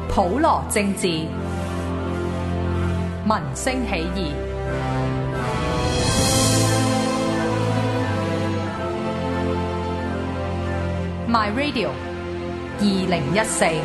普羅政治，民聲起義。My Radio 2014。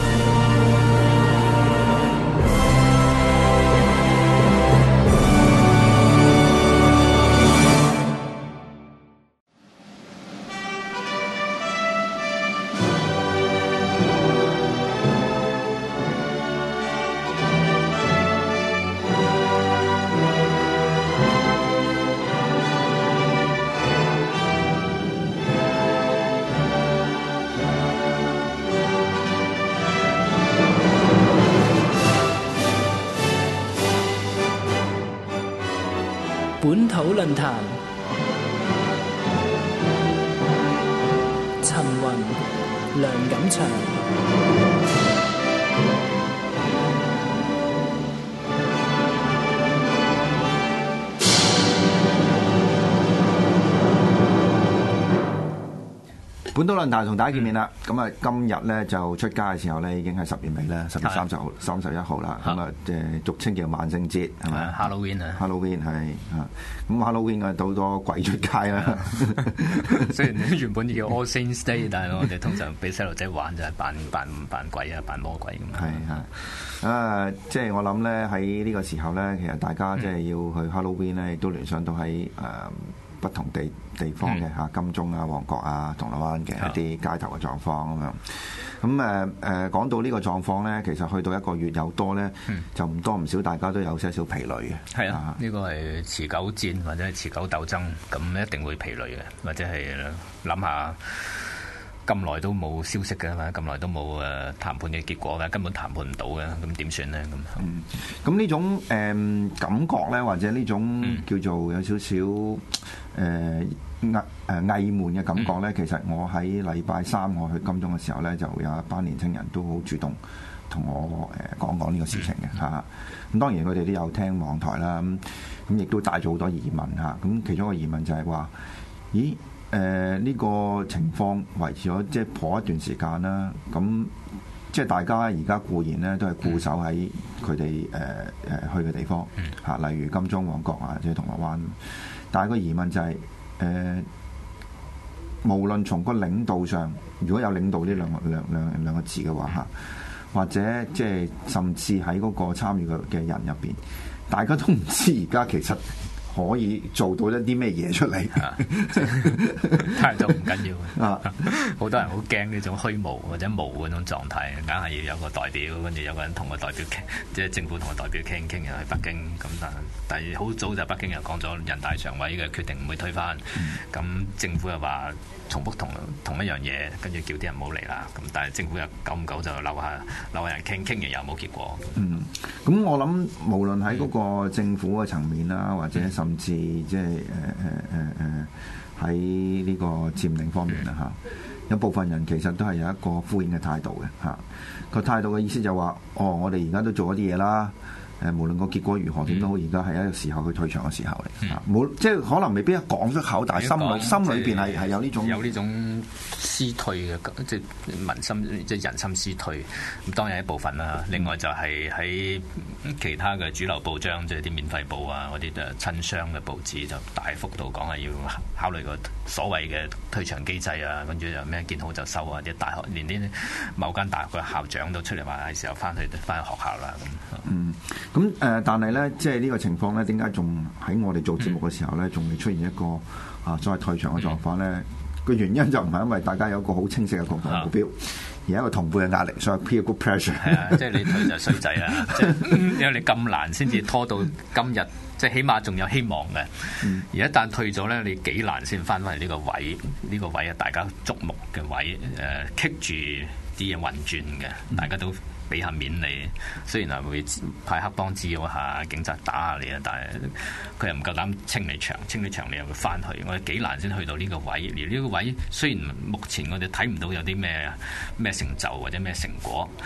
本土論壇，陳雲、梁錦祥。 本土論壇同大家見面啦，咁啊今日咧就出街嘅時候咧已經係10月尾啦，10月30號、31號啦，咁啊俗稱叫萬聖節係咪 ？Halloween 啊 ，Halloween 係啊，咁 Halloween 啊到多鬼出街啦。 雖然原本叫 All Saints Day， 但係我哋通常俾細路仔玩就係扮鬼啊，扮魔鬼咁。 係即係我諗咧喺呢個時候咧，其實大家即係要去 Halloween 咧，亦都聯想到喺不同地方嘅嚇，金鐘啊、旺角啊、銅鑼灣嘅一啲街頭嘅狀況咁樣。咁講到呢個狀況咧，其實去到一個月有多咧，就唔多唔少，大家都有些少疲累嘅。 係啊，呢個係持久戰或者係持久鬥爭，咁一定會疲累嘅，或者係諗下咁耐都冇消息嘅嘛，咁耐都冇談判嘅結果嘅，根本談判唔到嘅，咁點算咧？ 咁呢種感覺咧，或者呢種叫做有少少翳悶嘅感覺咧，其實我喺禮拜三我去金鐘嘅時候咧，就有一班年青人都好主動同我講呢個事情嘅嚇。咁當然佢哋都有聽網台啦，咁亦都帶咗好多疑問嚇。咁其中一個疑問就係話：咦？呢個情況維持咗即係頗一段時間啦，咁即係大家而家固然咧都係固守喺佢哋去嘅地方嚇，例如金鐘、旺角啊，或者銅鑼灣。但係個疑問就係無論從個領導上，如果有領導呢兩個字嘅話嚇，或者即係甚至喺嗰個參與嘅人入邊，大家都唔知而家其實可以做到一啲咩嘢出嚟， 但係就唔緊要啊！好多人好驚呢種虛無或者無嗰種狀態，硬係要有個代表，跟住有個人同個代表傾，即係政府同個代表傾又去北京咁。但係好早就北京又講咗人大常委嘅決定唔會推翻，咁政府又話重複同一樣嘢，跟住叫啲人唔好嚟啦。咁但係政府又久唔久就留下人傾完又冇結果。 咁我諗無論喺嗰個政府嘅層面啦，或者甚至即係喺呢個佔領方面啦嚇，有部分人其實都係有一個敷衍嘅態度嘅嚇。個態度嘅意思就話：我哋而家都做一啲嘢啦。無論個結果如何點都好，而家係一個時候去退場嘅時候嚟嚇。冇即係可能未必一講出口，但係心裏邊係有呢種思退嘅，即係民心即係人心思退。咁當然一部分啦。另外就係喺其他嘅主流報章，即係啲免費報啊，嗰啲親商嘅報紙就大幅度講係要考慮個所謂嘅退場機制啊，跟住又咩見好就收啊，啲大學連啲某間大學嘅校長都出嚟話係時候翻去學校啦咁。 咁但係咧，即係呢個情況咧，點解仲喺我哋做節目嘅時候咧，仲未出現一個所謂退場嘅狀況咧？個原因就唔係因為大家有一個好清晰嘅共同目標，而係一個同伴嘅壓力，所以 peer group pressure。 係啊，即係你退就衰仔啊！即係因為你咁難先至拖到今日，即係起碼仲有希望嘅。而一旦退咗咧，你幾難先翻返嚟呢個位？呢個位啊，大家矚目嘅位，棘住啲嘢運轉嘅，大家都俾下面你，雖然係會派黑幫滋擾下，警察打下你啊，但係佢又唔夠膽清你場你又會翻去，我哋幾難先去到呢個位。而呢個位雖然目前我哋睇唔到有啲咩成就或者咩成果，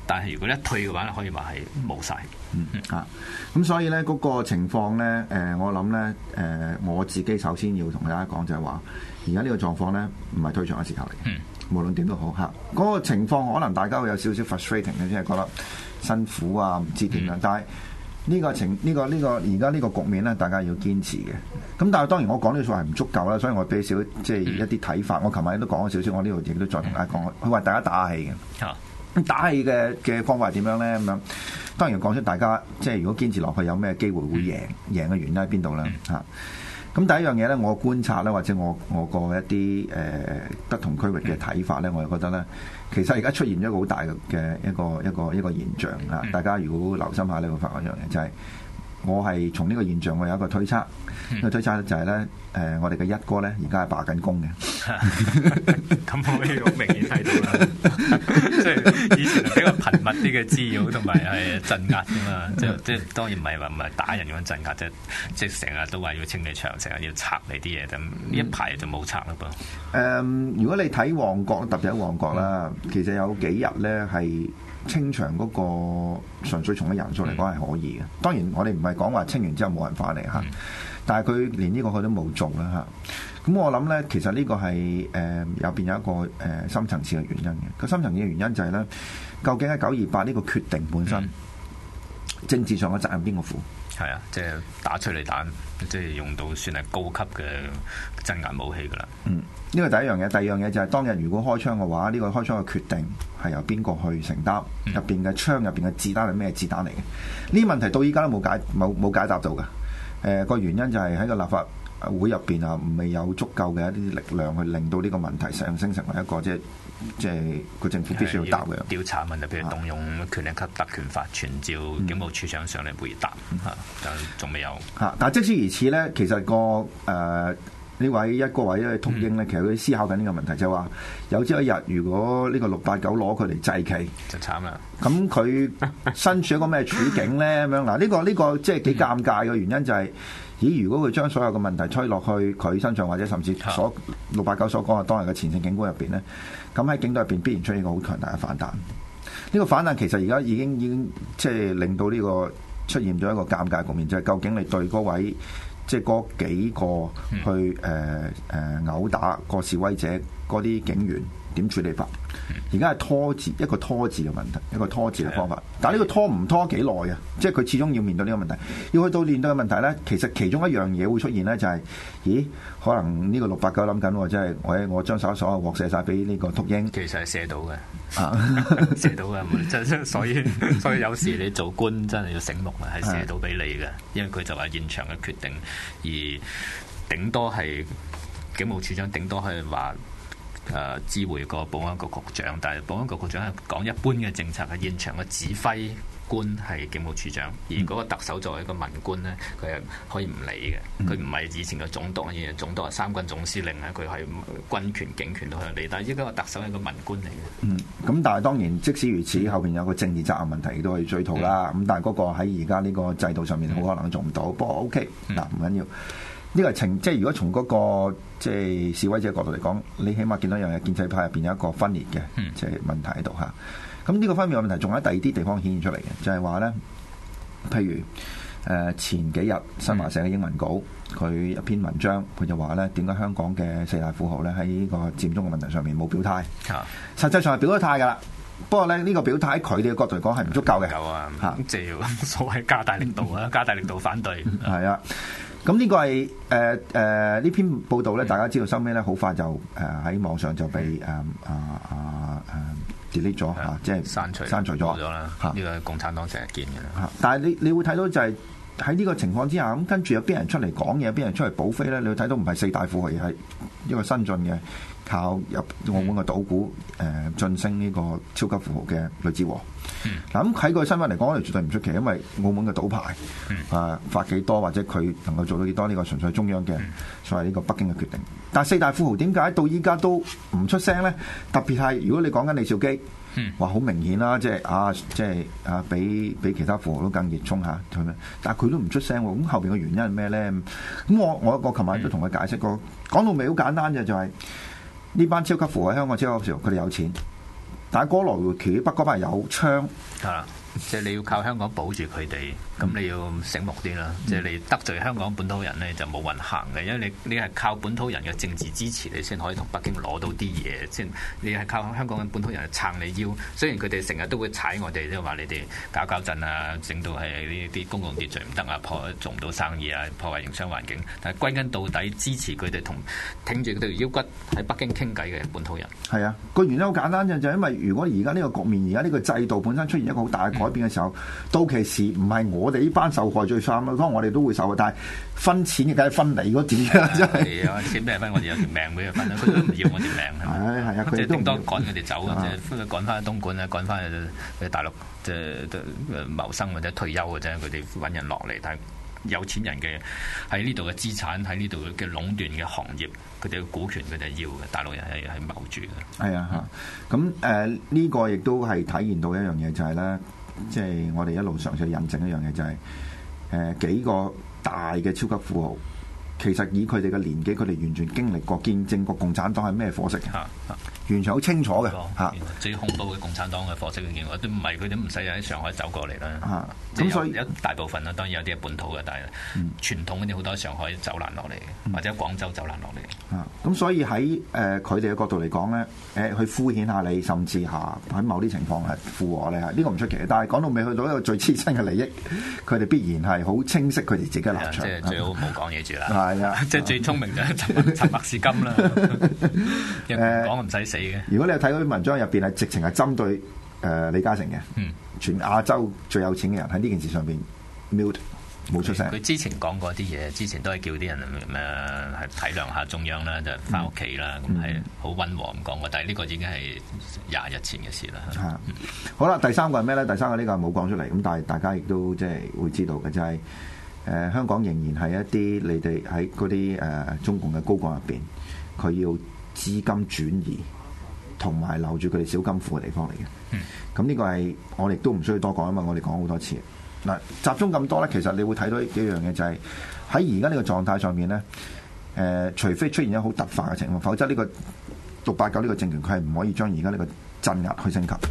但係如果一退嘅話咧，可以話係冇晒。 咁所以咧嗰個情況咧，我諗咧，我自己首先要同大家講就係話，而家呢個狀況咧唔係退場嘅時候嚟嘅，無論點都好嚇。嗰個情況可能大家會有少少 frustrating 嘅，即係覺得辛苦啊，唔知點樣。但係呢個而家呢個局面咧，大家要堅持嘅。咁但係當然我講呢個數係唔足夠啦，所以我俾少即係一啲睇法。我琴日都講咗少少，我呢度亦都再同大家講。佢話大家打下氣嘅。咁打氣嘅方法係點樣咧？咁樣當然講出大家即係如果堅持落去有咩機會會贏嘅原因喺邊度咧？嚇！咁第一樣嘢咧，我觀察咧，或者我個一啲不同區域嘅睇法咧，我就覺得咧，其實而家出現咗一個好大嘅一個現象啊！大家如果留心下咧，會發覺一樣嘢，就係我係從呢個現象我有一個推測，呢個推測就係咧，我哋嘅一哥咧而家係罷緊工嘅。 咁可以好明顯睇到啦，即係以前係比較頻密啲嘅滋擾同埋係鎮壓㗎嘛，即係當然唔係打人咁樣鎮壓啫，即係成日都話要清理場，成日要拆你啲嘢，咁呢一排就冇拆啦噃。 如果你睇旺角，特別喺旺角啦，其實有幾日咧係清場嗰個純粹從嘅人數嚟講係可以嘅。當然我哋唔係講話清完之後冇人翻嚟嚇，但係佢連呢個佢都冇做啦嚇。咁我諗咧，其實呢個係入邊有一個深層次嘅原因嘅。個深層次嘅原因就係咧，究竟喺928呢個決定本身，政治上嘅責任邊個負？ 係啊，即係打催淚彈，即係用到算係高級嘅鎮壓武器㗎啦。 呢個第一樣嘢，第二樣嘢就係當日如果開槍嘅話，呢個開槍嘅決定係由邊個去承擔？入邊嘅槍入邊嘅子彈係咩子彈嚟嘅？呢啲問題到依家都冇解答到㗎。個原因就係喺個立法會入邊啊，未有足夠嘅一啲力量去令到呢個問題上升成為一個即係個政府必須要答嘅調查問題，譬如動用權力及特權法傳召警務處長上嚟回答但仲未有但係即使如此咧，其實呢位一哥或者禿鷹咧，其實佢思考緊呢個問題，就係話有朝一日如果呢個689攞佢嚟祭旗， 就慘啦。咁佢身處一個咩處境咧？咁樣嗱，呢個即係幾尷尬嘅原因就係、咦？如果佢將所有嘅問題推落去佢身上，或者甚至689所講嘅當日嘅前線警官入邊咧，咁喺警隊入邊必然出現一個好強大嘅反彈。呢個反彈其實而家已經即係令到呢個出現咗一個尷尬局面，就係、是、究竟你對嗰位即係嗰幾個去毆打個示威者嗰啲警員點處理法？而家係一個拖字嘅問題，一個拖字嘅方法。但係呢個拖唔拖幾耐啊？即係佢始終要面對呢個問題，要去到面對嘅問題咧，其實其中一樣嘢會出現咧，就係、咦？可能呢個689諗緊，即係我將所有鑊射晒俾呢個禿鷹。其實係射到嘅， 射到嘅，所以有時你做官真係要醒目啊，係射到俾你嘅，因為佢就係現場嘅決定，而頂多係警務處長，頂多係話。知會個保安局局長，但係保安局局長係講一般嘅政策，係現場嘅指揮官係警務處長，而嗰個特首作為一個文官咧，佢係可以唔理嘅，佢唔係以前嘅總督，以前總督係三軍總司令咧，佢係軍權警權都可以理，但係依家個特首係個文官嚟嘅。咁但係當然，即使如此，後邊有個政治責任問題亦都可以追討啦。咁但係嗰個喺而家呢個制度上面，好可能做唔到。不過 OK，嗱唔緊要。呢個即係如果從嗰個即係示威者角度嚟講，你起碼見到一樣嘢，建制派入邊有一個分裂嘅即係問題喺度嚇。咁呢個分裂嘅問題仲喺第二啲地方顯現出嚟嘅，就係話咧，譬如前幾日新華社嘅英文稿，佢一篇文章，佢就話咧，點解香港嘅四大富豪咧喺呢個佔中嘅問題上面冇表態？實際上係表咗態㗎啦。不過咧，呢個表態佢哋嘅角度嚟講係唔足夠嘅。夠啊，即係所謂加大力度啊，加大力度反對。係啊。咁呢個係呢篇報道咧，大家知道收尾咧，好快就喺網上就被delete 咗嚇，即係刪除咗啦。呢個共產黨成日見嘅啦。但係你會睇到就係喺呢個情況之下，咁跟住有邊人出嚟講嘢，邊人出嚟補飛咧？你會睇到唔係四大富豪，而係一個新進嘅靠入澳門嘅賭股晉升呢個超級富豪嘅呂志和。嗱咁喺個身份嚟講，我哋絕對唔出奇，因為澳門嘅賭牌發幾多，或者佢能夠做到幾多，呢個純粹係中央嘅所謂呢個北京嘅決定。但係四大富豪點解到依家都唔出聲咧？特別係如果你講緊李兆基，話好明顯啦，即係比其他富豪都更熱衷嚇，但係佢都唔出聲喎。咁後邊嘅原因係咩咧？咁我琴晚都同佢解釋過，講到尾好簡單嘅就係呢班超級富豪喺香港超級富豪，佢哋有錢。 但係哥羅湖橋北嗰邊係有槍。 係即係你要靠香港保住佢哋，咁你要醒目啲啦。即係你得罪香港本土人咧，就冇運行嘅，因為你係靠本土人嘅政治支持，你先可以同北京攞到啲嘢。先你係靠香港嘅本土人撐你腰。雖然佢哋成日都會踩我哋，即係話你哋搞震啊，整到係呢啲公共秩序唔得啊，做唔到生意啊，破壞營商環境。但係歸根到底，支持佢哋同挺住佢哋腰骨喺北京傾偈嘅本土人。係啊，個原因好簡單嘅，就係因為如果而家呢個局面，而家呢個制度本身出現一個好大嘅改變嘅時候，到期時唔係我哋呢班受害最慘咯，當然我哋都會受嘅，但係分錢嘅梗係分你嗰啲啦，真係。 係啊，錢俾人分，我哋有條命俾佢分，佢都唔要我條命。係啊，佢哋都頂多趕佢哋走，即係趕翻去東莞啊，趕翻去大陸即係謀生或者退休嘅啫。佢哋揾人落嚟，但係有錢人嘅喺呢度嘅資產，喺呢度嘅壟斷嘅行業，佢哋嘅股權佢哋要嘅，大陸人係謀住嘅。係啊，咁呢個亦都係體現到一樣嘢，就係咧。即係我哋一路嘗試引證一樣嘢，就係幾個大嘅超級富豪，其實以佢哋嘅年紀，佢哋完全經歷過、見證過共產黨係咩貨色嘅，完全好清楚嘅嚇。 最恐怖嘅共產黨嘅貨色嘅見過，都唔係佢都唔使喺上海走過嚟啦。 咁所以一大部分啦，當然有啲係本土嘅，但係傳統嗰啲好多上海走難落嚟，或者廣州走難落嚟。 咁所以喺佢哋嘅角度嚟講咧，去敷衍下你，甚至喺某啲情況係附和你係呢個唔出奇。但係講到未去到一個最切身嘅利益，佢哋必然係好清晰佢哋自己嘅立場。 即係最好唔好講嘢住啦。 係啊， 即係最聰明就係沉默是金啦。講唔使死嘅。 如果你睇嗰啲文章入邊係直情係針對李嘉誠嘅，全亞洲最有錢嘅人喺呢件事上邊 mute 冇出聲。 佢之前講過啲嘢，之前都係叫啲人係體諒下中央啦，就翻屋企啦，咁係好溫和咁講過。但係呢個已經係20日前嘅事啦。 好啦，第三個係咩咧？第三個呢個冇講出嚟，咁但係大家亦都即係會知道嘅，就係香港仍然係一啲你哋喺嗰啲中共嘅高幹入邊，佢要資金轉移同埋留住佢哋小金庫嘅地方嚟嘅。咁呢個係我哋都唔需要多講，因為我哋講好多次。嗱，集中咁多咧，其實你會睇到幾樣嘢，就係喺而家呢個狀態上面咧，除非出現咗好突發嘅情況，否則呢個689呢個政權佢係唔可以將而家呢個鎮壓去升級。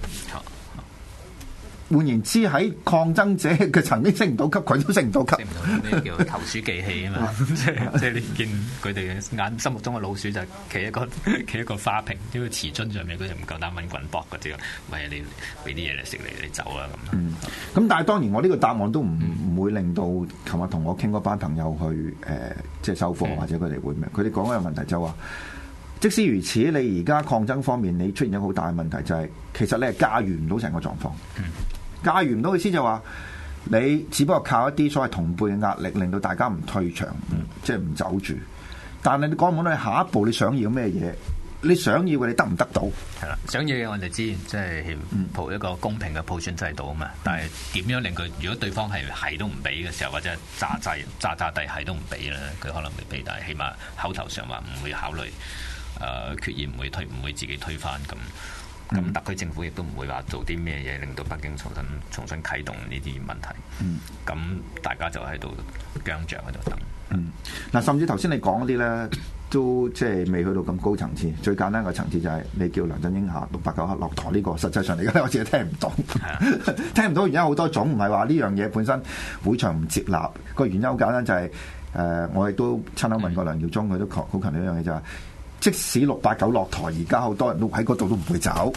換言之，喺抗爭者嘅曾經升唔到級，佢都升唔到級。 升唔到咩叫投鼠忌器啊嘛？即係你見佢哋眼心目中嘅老鼠就企一個花瓶，呢個瓷樽上面，佢哋唔夠膽揾滾搏嘅啫。喂，你俾啲嘢嚟食你走啦咁。 咁但係當然我呢個答案都唔會令到琴日同我傾嗰班朋友去即係收貨，或者佢哋會咩？佢哋講嘅問題就話，即使如此，你而家抗爭方面你出現咗好大嘅問題，就係其實你係駕馭唔到成個狀況。駕馭唔到嘅意思就話，你只不過靠一啲所謂同輩嘅壓力，令到大家唔退場，即係唔走住。但係你講唔到你下一步你想要咩嘢？你想要嘅你得唔得到？ 係啦，想要嘅我哋知，即係抱一個公平嘅普選制度啊嘛。但係點樣令佢？如果對方係都唔俾嘅時候，或者渣地係都唔俾咧，佢可能未俾，但係起碼口頭上話唔會考慮，決議唔會自己推翻咁。咁特區政府亦都唔會話做啲咩嘢令到北京重新啟動呢啲問題。咁大家就喺度僵着喺度等。 嗱，甚至頭先你講嗰啲咧，都即係未去到咁高層次。最簡單嘅層次就係你叫梁振英下689落台呢個，實際上嚟講我自己聽唔到。聽唔到原因好多種，唔係話呢樣嘢本身會場唔接納。個原因好簡單，就係我亦都親口問過梁耀忠，佢都好強調一樣嘢就係。即使689落台，而家好多人都喺嗰度都唔會走。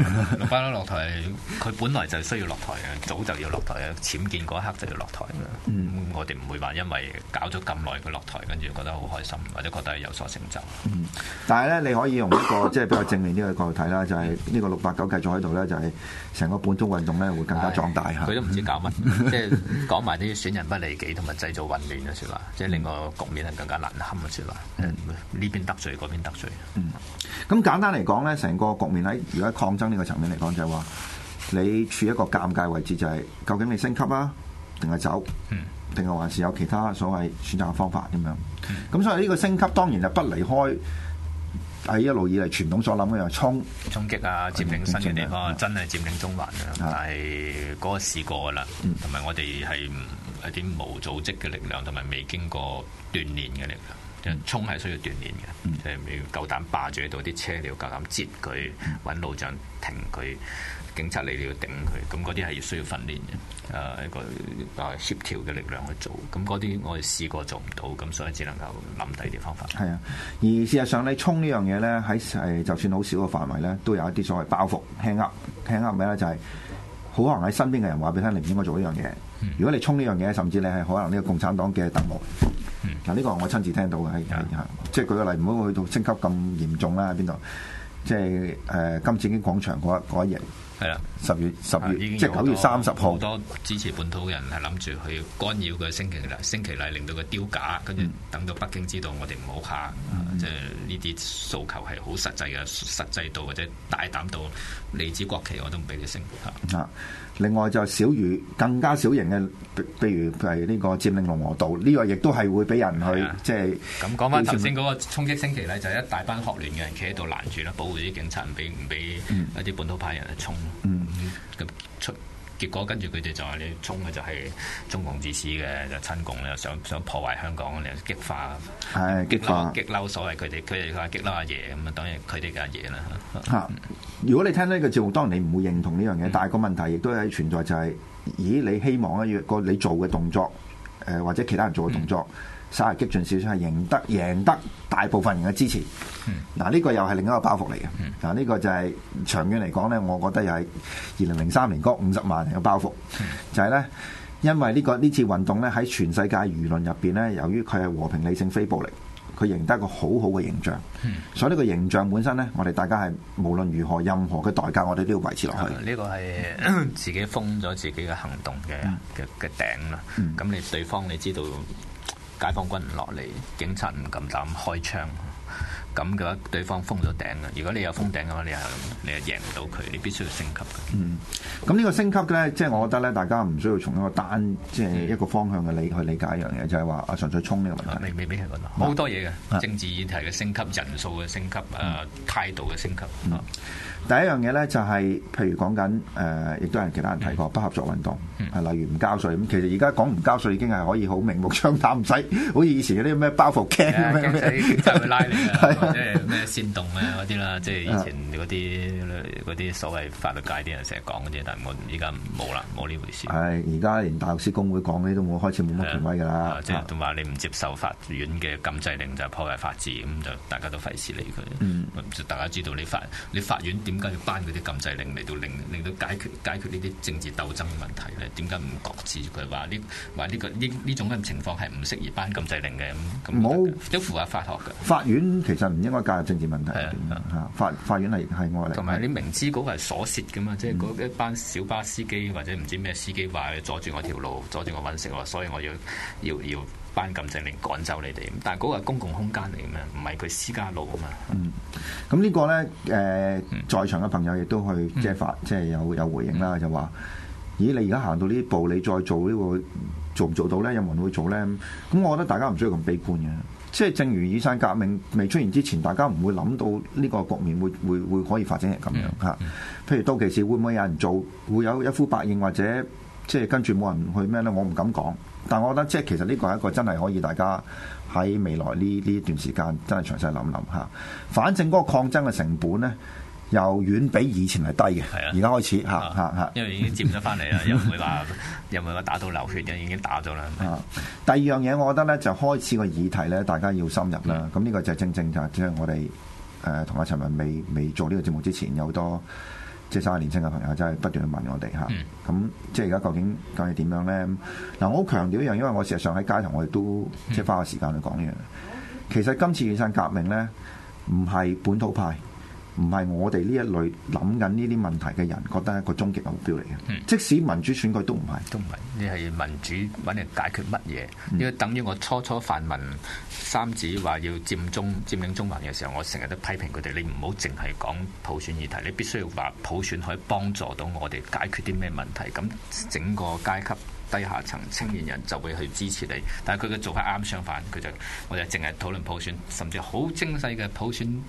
689落台，佢本來就需要落台嘅，早就要落台嘅，僭建嗰一刻就要落台嘅。我哋唔會話因為搞咗咁耐佢落台，跟住覺得好開心，或者覺得有所成就。 但係咧，你可以用一個即係比較正面啲嘅角度睇啦，就係呢個689繼續喺度咧，就係成個本土運動咧會更加壯大嚇。 佢都唔知搞乜，即係講埋啲損人不利己同埋製造混亂嘅説話，即係令個局面係更加難堪嘅説話。呢邊得罪，嗰邊得罪。 咁簡單嚟講咧，成個局面喺而家抗爭呢個層面嚟講，就係話你處一個尷尬位置，就係究竟你升級啊，定係走，定係還是有其他所謂選擇嘅方法咁樣。咁所以呢個升級當然就不離開喺一路以嚟傳統所諗嘅，衝擊啊，佔領新嘅地方，真係佔領中環啊！但係嗰個試過噶啦，同埋我哋係一啲無組織嘅力量，同埋未經過鍛鍊嘅力量。 衝係需要鍛鍊嘅，即係你要夠膽霸住喺度啲車，你要夠膽截佢，揾路障停佢。警察你要頂佢，咁嗰啲係要需要訓練嘅，一個協調嘅力量去做，咁嗰啲我哋試過做唔到，咁所以只能夠諗第二啲方法。 係啊，而事實上你衝呢樣嘢咧，喺就算好少嘅範圍咧，都有一啲所謂包袱 hang up 咩咧，就係好可能喺身邊嘅人話俾你聽，你唔應該做呢樣嘢。如果你衝呢樣嘢，甚至你係可能呢個共產黨嘅特務。嗱呢個我親自聽到嘅，即係舉個例，唔好去到升級咁嚴重啦，喺邊度？即係金紫荊廣場嗰一日。係啦，10月即係9月30號， 好多支持本土嘅人係諗住去干擾佢升旗禮，令到佢丟架，跟住等到北京知道我哋唔好下，即係呢啲訴求係好實際嘅，實際到或者大膽到你指國旗我都唔俾你升嚇。 另外就小雨更加小型嘅，譬如係呢個佔領龍和道，呢個亦都係會俾人去即係。咁講翻頭先嗰個衝擊升旗禮，就係一大班學聯嘅人企喺度攔住啦，保護啲警察，唔俾一啲本土派人去衝。咁結果跟住佢哋就話你衝嘅就係中共自私嘅，就親共咧，想破壞香港，你激化激嬲所謂佢哋話激嬲阿爺咁啊，當然佢哋嘅阿爺啦。 如果你聽呢個節目，當然你唔會認同呢樣嘢，但係個問題亦都係存在就係，咦？你希望咧個你做嘅動作，或者其他人做嘅動作，稍為激進少少，係贏得大部分人嘅支持。嗱，呢個又係另一個包袱嚟嘅。嗱，呢個就係長遠嚟講咧，我覺得又係2003年嗰50萬人嘅包袱，就係咧，因為呢次運動咧喺全世界輿論入邊咧，由於佢係和平理性非暴力，佢贏得一個好好嘅形象。所以呢個形象本身咧，我哋大家係無論如何任何嘅代價，我哋都要維持落去。 呢個係自己封咗自己嘅行動嘅頂啦。咁你對方你知道解放軍唔落嚟，警察唔敢膽開槍。咁嘅話，對方封咗頂嘅。如果你有封頂嘅話，你係贏唔到佢，你必須要升級嘅。 咁呢個升級咧，即係我覺得咧，大家唔需要從一個即係一個方向嘅去理解一樣嘢，就係話純粹衝呢個問題。 未必係咁好多嘢嘅政治議題嘅升級、人數嘅升級、態度嘅升級。 第一樣嘢咧就係，譬如講緊亦都係其他人提過不合作運動，例如唔交稅。咁其實而家講唔交稅已經係可以好明目張膽，唔使好似以前嗰啲咩包袱 can 咁樣， 就會拉你啊，或者咩煽動啊嗰啲啦，即係以前嗰啲所謂法律界啲人成日講嘅啫，但係我而家冇啦，冇呢回事。 係而家連大律師公會講呢都冇，開始冇乜權威㗎啦。 即係同埋你唔接受法院嘅禁制令就破壞法治，咁就大家都費事理佢。大家知道你法院點解要頒嗰啲禁制令嚟到令到解決呢啲政治鬥爭嘅問題咧？點解唔擱置佢話呢種咁情況係唔適宜頒禁制令嘅？咁冇都符合法學嘅。 法院其實唔應該介入政治問題。法院係外嚟。 同埋你明知嗰個係鎖舌㗎嘛，即係嗰一班小巴司機或者唔知咩司機話阻住我條路，阻住我揾食喎，所以我要頒禁制令趕走你哋。但係嗰個係公共空間嚟嘅嘛，唔係佢私家路啊嘛。 咁呢個咧在場嘅朋友亦都去即係有回應啦，就話：咦，你而家行到呢一步，你再做呢個做唔做到咧？有冇人會做咧？咁我覺得大家唔需要咁悲觀嘅。即係正如雨傘革命未出現之前，大家唔會諗到呢個局面會可以發展成咁樣嚇。譬如到期時會唔會有人做，會有一呼百應，或者即係跟住冇人去咩咧？我唔敢講。但係我覺得即係其實呢個係一個真係可以大家喺未來呢段時間真係詳細諗諗嚇。反正嗰個抗爭嘅成本咧，又遠比以前係低嘅。而家開始嚇， 因為已經佔咗翻嚟啦，又唔會話打到流血嘅，已經打咗啦。 第二樣嘢，我覺得咧就開始個議題咧，大家要深入啦。咁呢個就正正就係即係我哋同阿陳文未做呢個節目之前，有好多即係稍為年輕嘅朋友真係不斷去問我哋嚇。咁即係而家究竟係點樣咧？嗱，我好強調一樣，因為我事實上喺街頭我哋都即係花個時間去講呢樣。其實今次雨傘革命咧，唔係本土派。唔係我哋呢一類諗緊呢啲問題嘅人覺得係一個終極嘅目標嚟嘅。即使民主選舉都唔係， 你係民主揾嚟解決乜嘢？因為等於我初泛民三子話要佔領中環嘅時候，我成日都批評佢哋，你唔好淨係講普選議題，你必須要話普選可以幫助到我哋解決啲咩問題，咁整個階級低下層青年人就會去支持你。但係佢嘅做法啱相反，我哋淨係討論普選，甚至好精細嘅普選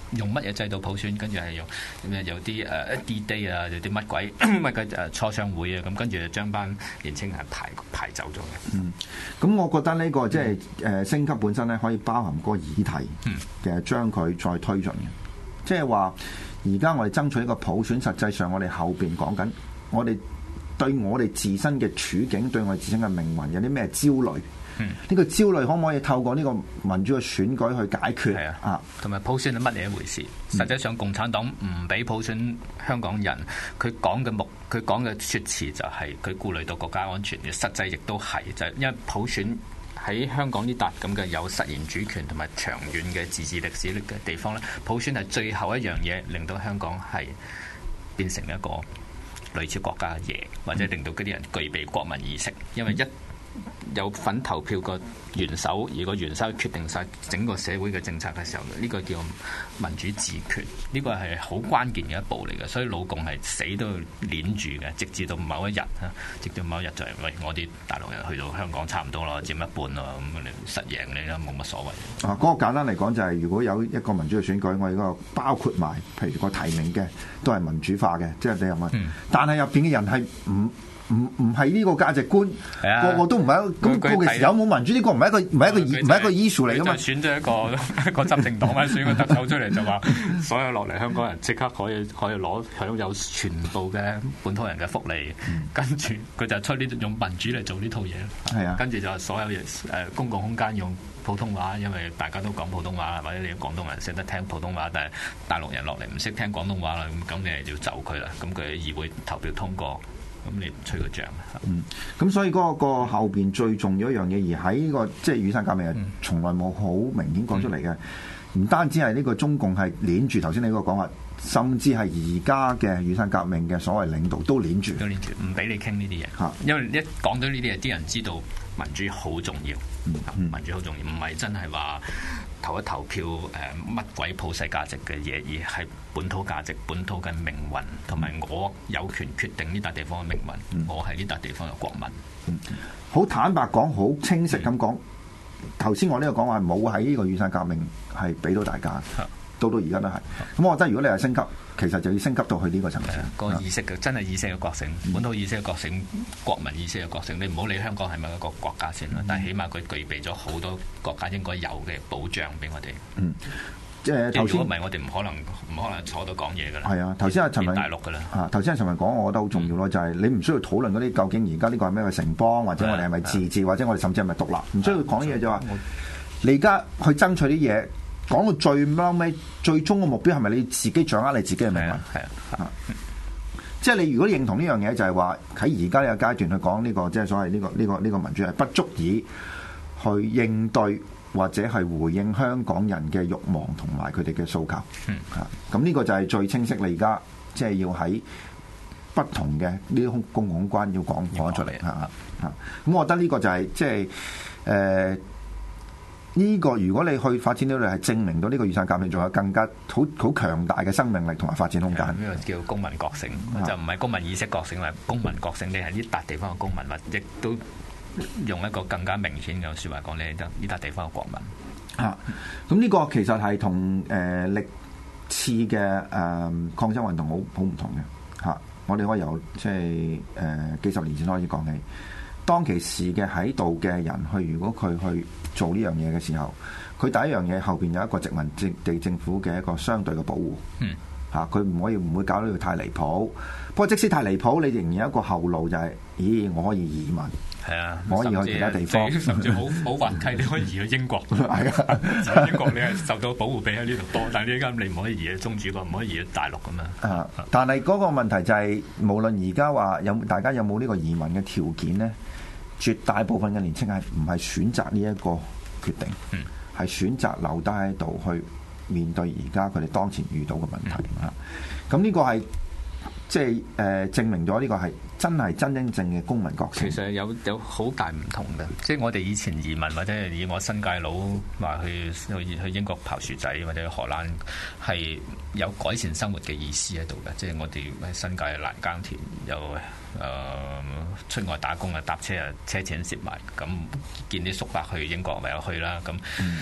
用乜嘢制度普選，跟住係用有啲D-Day 啊，有啲乜鬼嘅磋商會啊，咁跟住就將班年青人排走咗嘅。 咁我覺得呢個即係升級本身咧，可以包含嗰個議題嘅將佢再推進嘅，即係話而家我哋爭取一個普選，實際上我哋後邊講緊，我哋對我哋自身嘅處境，對我哋自身嘅命運有啲咩焦慮？呢個焦慮可唔可以透過呢個民主嘅選舉去解決？ 係啊，同埋普選係乜嘢一回事？實際上共產黨唔俾普選香港人，佢講嘅説辭就係佢顧慮到國家安全嘅，實際亦都係就係因為普選喺香港呢笪咁嘅有實現主權同埋長遠嘅自治歷史嘅地方咧，普選係最後一樣嘢令到香港係變成一個類似國家嘅嘢，或者令到嗰啲人具備國民意識，因為一有份投票個元首，如果元首決定晒整個社會嘅政策嘅時候，呢個叫民主自決，呢個係好關鍵嘅一步嚟嘅，所以老共係死都要攆住嘅，直至到某一日直到某一日就係喂，我啲大陸人去到香港差唔多啦，佔一半咯，咁你實贏你啦，冇乜所謂。 嗰個簡單嚟講就係，如果有一個民主嘅選舉，我哋嗰個包括埋，譬如個提名嘅都係民主化嘅，即係你入去，但係入邊嘅人係唔係呢個價值觀，個個都唔係咁。個時有冇民主呢個唔係一個 issue 嚟噶嘛？ 選咗一個執政黨咧，選個特首出嚟就話，所有落嚟香港人即刻可以享有全部嘅本土人嘅福利，跟住佢就出呢用民主嚟做呢套嘢。係啊，跟住就話所有嘢公共空間用普通話，因為大家都講普通話，或者你廣東人識得聽普通話，但係大陸人落嚟唔識聽廣東話啦，咁你係要就佢啦。咁佢議會投票通過。咁你吹個仗咁所以嗰個後邊最重要一樣嘢，而喺呢個即係雨傘革命係從來冇好明顯講出嚟嘅，唔單止係呢個中共係攆住頭先你嗰個講法，甚至係而家嘅雨傘革命嘅所謂領導都攆住， 唔俾你傾呢啲嘢。因為一講到呢啲嘢，啲人知道民主好重要，民主好重要，唔係真係話投一投票乜鬼普世價值嘅嘢，而係本土價值、本土嘅命運，同埋我有權決定呢笪地方嘅命運。我係呢笪地方嘅國民。 好坦白講，好清晰咁講。頭先我呢個講話冇喺呢個雨傘革命係俾到大家，到而家都係。咁我覺得如果你係升級，其實就要升級到去呢個層次。 個意識嘅真係意識嘅覺醒，本土意識嘅覺醒，國民意識嘅覺醒。你唔好理香港係咪一個國家先啦，但係起碼佢具備咗好多國家應該有嘅保障俾我哋。 即係頭先， 如果唔係我哋唔可能坐到講嘢㗎啦。 係啊，頭先阿陳文大陸㗎啦。 頭先阿陳文講，我覺得好重要咯，就係你唔需要討論嗰啲究竟而家呢個係咩嘅城邦，或者我哋係咪自治，或者我哋甚至係咪獨立，唔需要講嘢就話。你而家去爭取啲嘢，講到最嬲尾，最終嘅目標係咪你自己掌握你自己嘅命運？係啊，即係你如果認同呢樣嘢，就係話喺而家呢個階段去講呢個，即係所謂呢個民主係不足以去應對或者係回應香港人嘅慾望同埋佢哋嘅訴求。咁呢個就係最清晰。你而家即係要喺不同嘅呢啲公共空間要講出嚟咁我覺得呢個就係即係呢個如果你去發展到你係證明到呢個雨傘革命仲有更加好強大嘅生命力同埋發展空間。 呢個叫公民覺醒，就唔係公民意識覺醒，係公民覺醒。你係呢笪地方嘅公民，或亦都用一個更加明顯嘅説話講，你係呢笪地方嘅國民。 咁呢個其實係同歷次嘅抗爭運動好唔同嘅。我哋可以由即係幾十年前開始講起。當其時嘅喺度嘅人如果佢去做呢樣嘢嘅時候，佢第一樣嘢後邊有一個殖民地政府嘅一個相對嘅保護。佢唔會搞到佢太離譜。不過即使太離譜，你仍然有一個後路就係，我可以移民。係啊，我可以去其他地方， 甚至冇雲梯，你可以移去英國。係啊，英國你係受到保護比喺呢度多，但係呢間你唔可以移去中主國，唔可以移去大陸咁樣。 但係嗰個問題就係，無論而家話大家有冇呢個移民嘅條件咧，絕大部分嘅年青人唔係選擇呢一個決定，係選擇留低喺度去面對而家佢哋當前遇到嘅問題。咁呢個係即係證明咗呢個係真正嘅公民覺醒。 其實有好大唔同嘅，即係我哋以前移民或者係以我新界佬話去英國刨薯仔或者去荷蘭係有改善生活嘅意思喺度嘅，即係我哋喺新界欄耕田又出外打工啊，搭車啊，車錢蝕埋，咁見啲叔伯去英國咪有去啦，咁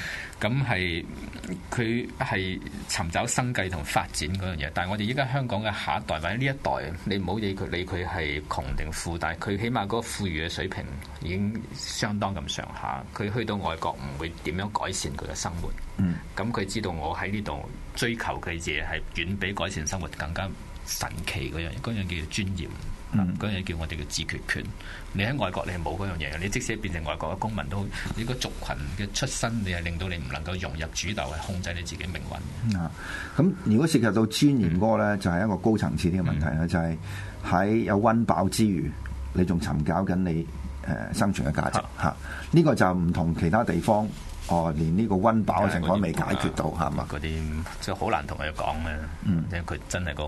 咁係佢係尋找生計同發展嗰樣嘢。但係我哋依家香港嘅下一代或者呢一代，你唔好理佢係窮定富，但係佢起碼嗰個富裕嘅水平已經相當咁上下。佢去到外國唔會點樣改善佢嘅生活。咁佢知道我喺呢度追求嘅嘢係遠比改善生活更加神奇嗰樣叫做尊嚴。嗰樣叫我哋嘅自決權。你喺外國你係冇嗰樣嘢嘅，你即使變成外國嘅公民都，你個族群嘅出身，你係令到你唔能夠融入主流，係控制你自己命運。 咁如果涉及到尊嚴嗰個咧，就係一個高層次啲嘅問題啦，就係喺有溫飽之餘，你仲尋找緊你生存嘅價值嚇。呢個就唔同其他地方。連呢個溫飽嘅情況都未解決到，係嘛？ 嗰啲即係好難同佢講咧，因為佢真係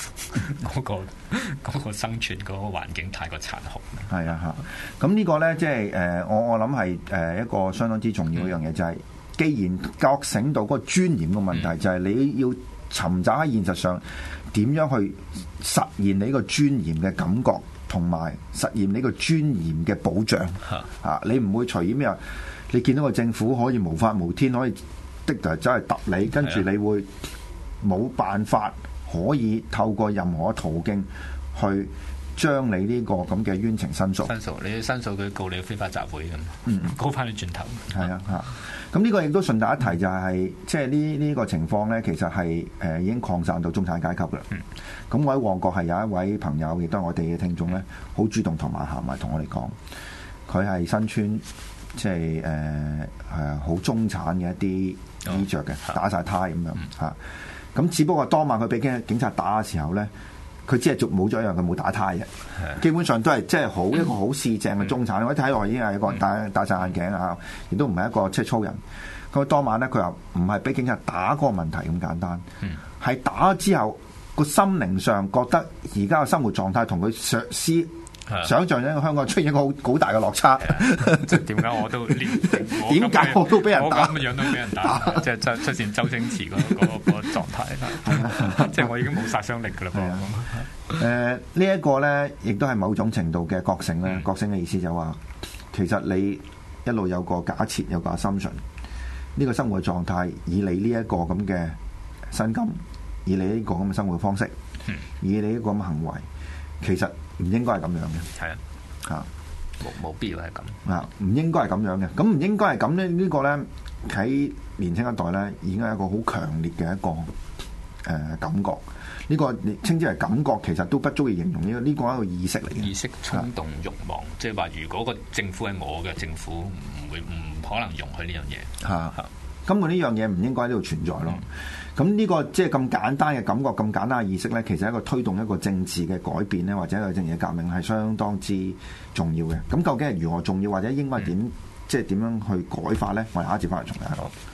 嗰個生存嗰個環境太過殘酷。 係啊，嚇！咁呢個咧，即係我諗係一個相當之重要一樣嘢，就係既然覺醒到嗰個尊嚴嘅問題，就係你要尋找喺現實上點樣去實現你呢個尊嚴嘅感覺，同埋實現呢個尊嚴嘅保障。你唔會隨意咩？你見到個政府可以無法無天，可以的就走去揼你，跟住你會冇辦法可以透過任何途徑去將你呢個咁嘅冤情申訴。 你申訴佢告你非法集會咁，告翻你轉頭。 係啊，嚇！咁呢個亦都順帶一提就係，即係呢個情況咧，其實係已經擴散到中產階級㗎啦。咁我喺旺角係有一位朋友，亦都係我哋嘅聽眾咧，好主動同埋行埋同我哋講，佢係身穿。即係好中產嘅一啲衣着嘅，打晒呔咁樣嚇。咁只不過當晚佢俾警察打嘅時候咧，佢只係冇咗一樣，佢冇打呔嘅。基本上都係即係一個好市正嘅中產。我一睇落已經係一個戴晒眼鏡啊，亦都唔係一個即係粗人。咁當晚咧，佢話唔係俾警察打嗰個問題咁簡單，係打之後個心靈上覺得而家嘅生活狀態同佢想像一個香港出現一個好大嘅落差， 即係點解我都點解我都俾人打， 咁嘅樣都俾人打，即係出現周星馳嗰個狀態啦。即係我已經冇殺傷力㗎啦噃。 呢一個咧，亦都係某種程度嘅覺醒咧。覺醒嘅意思就話，其實你一路有個假設，有個 assumption，呢個生活狀態，以你呢一個咁嘅薪金，以你呢個咁嘅生活方式，以你呢個咁嘅行為，其實唔應該係咁樣嘅。 係啊，嚇冇必要係咁啊，唔應該係咁樣嘅。咁唔應該係咁咧，呢個咧喺年輕一代咧已經係一個好強烈嘅一個感覺。呢個你稱之為感覺，其實都不足以形容呢個係一個意識嚟嘅。 意識、衝動、慾望，即係話如果個政府係我嘅政府，唔可能容許呢樣嘢。 嚇，根本呢樣嘢唔應該喺呢度存在咯。咁呢個即係咁簡單嘅感覺，咁簡單嘅意識咧，其實係一個推動一個政治嘅改變咧，或者一個政治嘅革命係相當之重要嘅。咁究竟係如何重要，或者應該點即係點樣去改法咧？我哋下一節翻嚟重睇下。